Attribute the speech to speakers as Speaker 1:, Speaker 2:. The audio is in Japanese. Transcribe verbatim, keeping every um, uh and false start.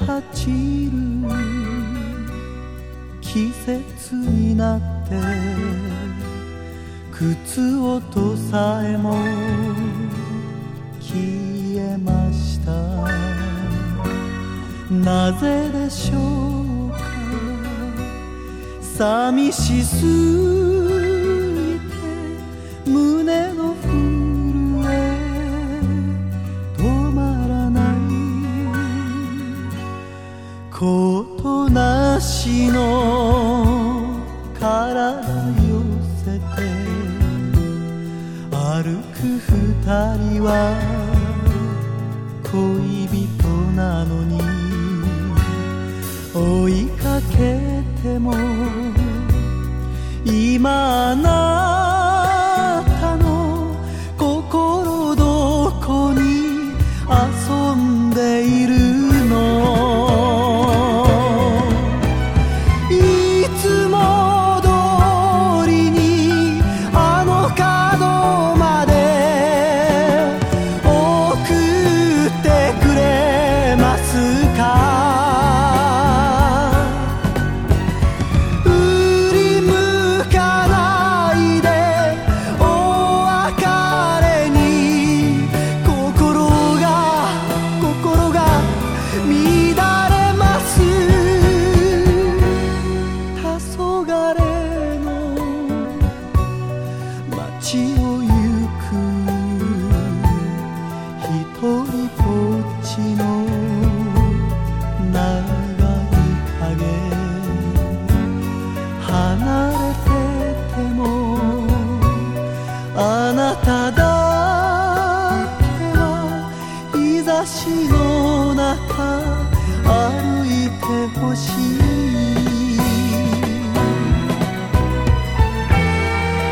Speaker 1: 走る季節になって靴音さえも消えました。なぜでしょうか、寂しすぎて胸の震え止まらない。ことなしの体寄せて歩く二人は恋人なのに、追いかけても今あなたの心どこに遊んでいるの。いつも通りにあの角まで送ってくれますか。街を行く一人ぼっちの長い影、離れててもあなただけは日差しの中歩いてほしい。